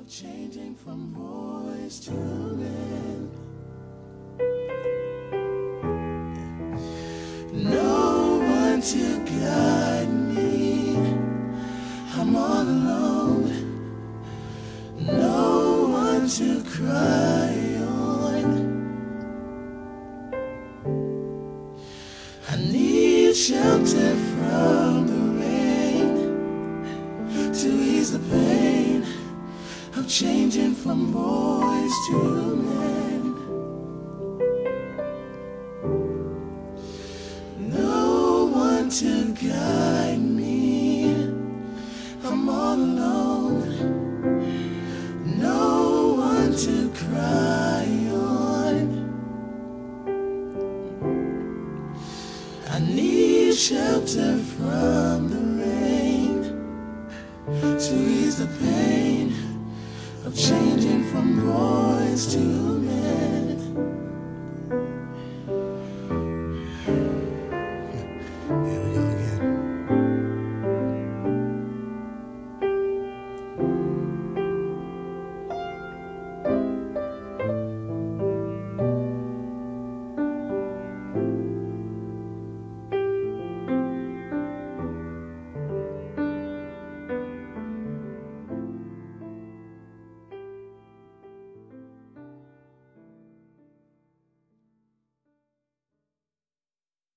changing from boys to men. No one to guide me, I'm all alone. No one to cry on. I need shelter from the rain to ease the pain of changing from boys to men. No one to guide me, I'm all alone. No one to cry on. I need shelter from the rain to ease the pain of changing from boys to men.